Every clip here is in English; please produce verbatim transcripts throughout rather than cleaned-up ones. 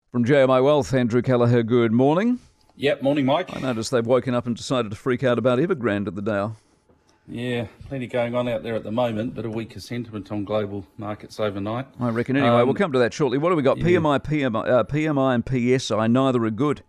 From J M I Wealth, Andrew Callagher, good morning. Yep, morning, Mike. I noticed they've woken up and decided to freak out about Evergrande at the Dow. Yeah, plenty going on out there at the moment, but a weaker sentiment on global markets overnight. I reckon. Anyway, um, we'll come to that shortly. What do we got? Yeah. P M I, P M I, uh, P M I and P S I, neither are good.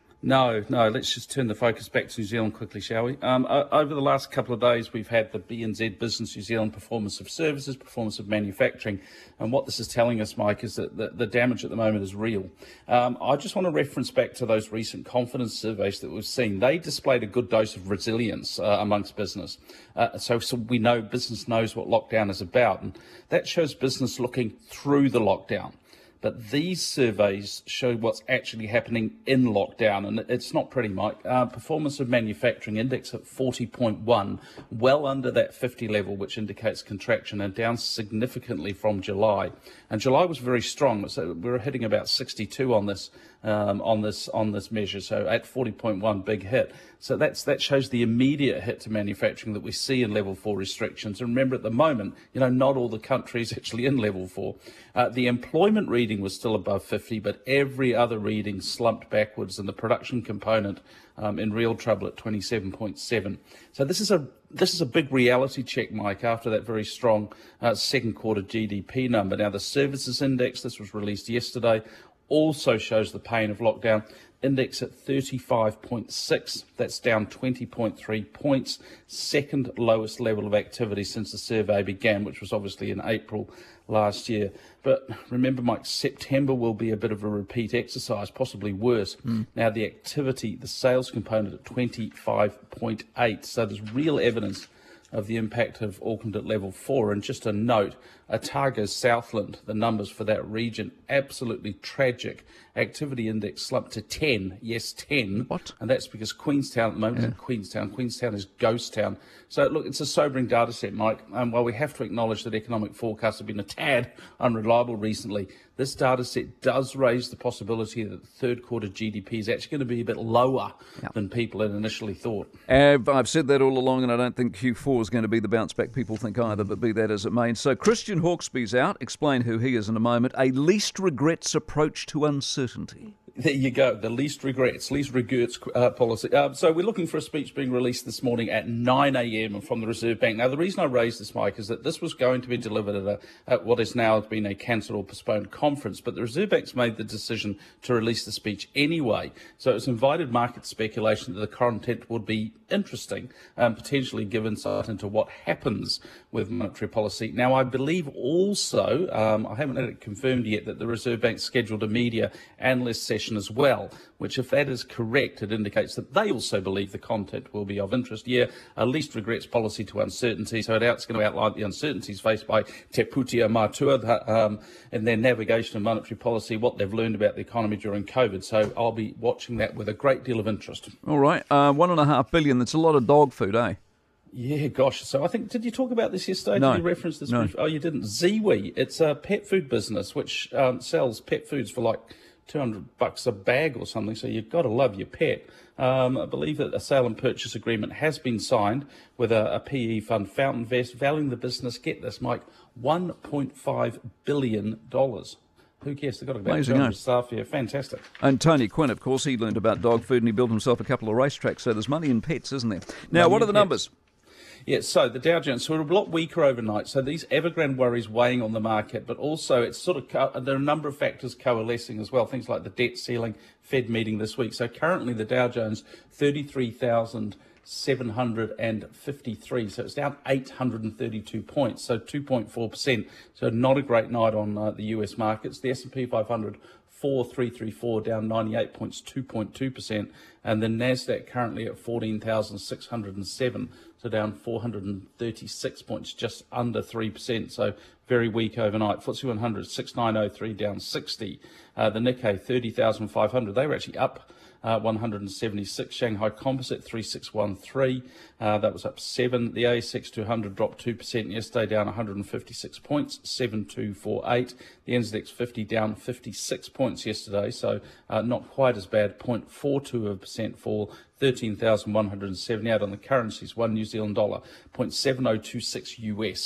No, no, let's just turn the focus back to New Zealand quickly, shall we? Um, over the last couple of days, we've had the B N Z Business New Zealand performance of services, performance of manufacturing. And what this is telling us, Mike, is that the, the damage at the moment is real. Um, I just want to reference back to those recent confidence surveys that we've seen. They displayed a good dose of resilience uh, amongst business. Uh, so, so we know business knows what lockdown is about. And that shows business looking through the lockdown. But these surveys show what's actually happening in lockdown, and it's not pretty, Mike. Uh, performance of manufacturing index at forty point one, well under that fifty level, which indicates contraction, and down significantly from July. And July was very strong, so we were hitting about sixty-two on this um, on this on this measure. So at forty point one, big hit. So that's that shows the immediate hit to manufacturing that we see in level four restrictions. And remember, at the moment, you know, not all the countries actually in level four. Uh, the employment reading was still above fifty, but every other reading slumped backwards, and the production component um, in real trouble at twenty-seven point seven. So this is a this is a big reality check, Mike, after that very strong uh, second quarter G D P number. Now, the services index, this was released yesterday, also shows the pain of lockdown. Index at thirty-five point six, that's down twenty point three points, second lowest level of activity since the survey began, which was obviously in April last year. But remember, Mike, September will be a bit of a repeat exercise, possibly worse. Mm. Now, the activity, the sales component at twenty-five point eight, so there's real evidence of the impact of Auckland at level four. And just a note, Otago Southland, the numbers for that region, absolutely tragic. Activity index slumped to ten, yes, ten. What? And that's because Queenstown at the moment yeah. is Queenstown. Queenstown is ghost town. So, look, it's a sobering data set, Mike. Um, while we have to acknowledge that economic forecasts have been a tad unreliable recently, this data set does raise the possibility that the third quarter G D P is actually going to be a bit lower yep. than people had initially thought. Uh, I've said that all along, and I don't think Q four is going to be the bounce back people think either, but be that as it may. So Christian Hawkesby's out. Explain who he is in a moment. A least regrets approach to uncertainty. There you go, the least regrets, least regrets uh, policy. Uh, so we're looking for a speech being released this morning at nine a.m. from the Reserve Bank. Now, the reason I raised this, Mike, is that this was going to be delivered at, a, at what has now been a cancelled or postponed conference, but the Reserve Bank's made the decision to release the speech anyway. So it's invited market speculation that the content would be interesting, um, potentially give insight into what happens with monetary policy. Now, I believe also, um, I haven't had it confirmed yet, that the Reserve Bank scheduled a media analyst session as well, which, if that is correct, it indicates that they also believe the content will be of interest. Yeah, a least regrets policy to uncertainty. So it's going to outline the uncertainties faced by Te Pūtea Mātua um, in their navigation of monetary policy, what they've learned about the economy during COVID. So I'll be watching that with a great deal of interest. All right, uh, one and a half billion. That's a lot of dog food, eh? Yeah, gosh. So I think, did you talk about this yesterday? No. Did you reference this? No. Brief? Oh, you didn't. Ziwi. It's a pet food business which um, sells pet foods for like two hundred bucks a bag or something, so you've got to love your pet. Um, I believe that a sale and purchase agreement has been signed with a, a P E fund, Fountain Vest, valuing the business, get this, Mike, one point five billion dollars. Who cares? They've got about Amazing, two hundred eh? staff here. Fantastic. And Tony Quinn, of course, he learned about dog food and he built himself a couple of racetracks, so there's money in pets, isn't there? Now, Money what are the in pets. numbers? Yeah, so the Dow Jones, so we're a lot weaker overnight. So these Evergrande worries weighing on the market, but also it's sort of, co- there are a number of factors coalescing as well, things like the debt ceiling, Fed meeting this week. So currently the Dow Jones, thirty-three thousand seven hundred fifty-three, so it's down eight hundred thirty-two points, so two point four percent. So not a great night on uh, the U S markets. The S and P five hundred, four thousand three hundred thirty-four, down ninety-eight points, two point two percent, and the Nasdaq currently at fourteen thousand six hundred seven, so down four hundred thirty-six points, just under three percent, so very weak overnight. F T S E one hundred, six thousand nine hundred three, down sixty. Uh, the Nikkei, thirty thousand five hundred, they were actually up Uh, one hundred seventy-six. Shanghai Composite three six one three, uh, that was up seven. The A S X two hundred dropped two percent yesterday, down one hundred fifty-six points, seven two four eight. The N Z X fifty down fifty-six points yesterday, so uh, not quite as bad, zero point four two percent fall, thirteen thousand one hundred seventy-eight on the currencies. One New Zealand dollar, zero point seven zero two six U S.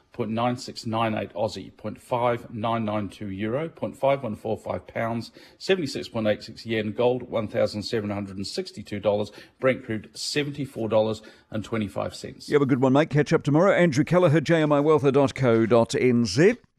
zero point nine six nine eight Aussie, zero point five nine nine two euro, zero point five one four five pounds, seventy-six point eight six yen, gold one thousand seven hundred sixty-two dollars, Brent crude seventy-four dollars and twenty-five cents. You have a good one, mate. Catch up tomorrow. Andrew Kelleher, j m i wealther dot co dot n z.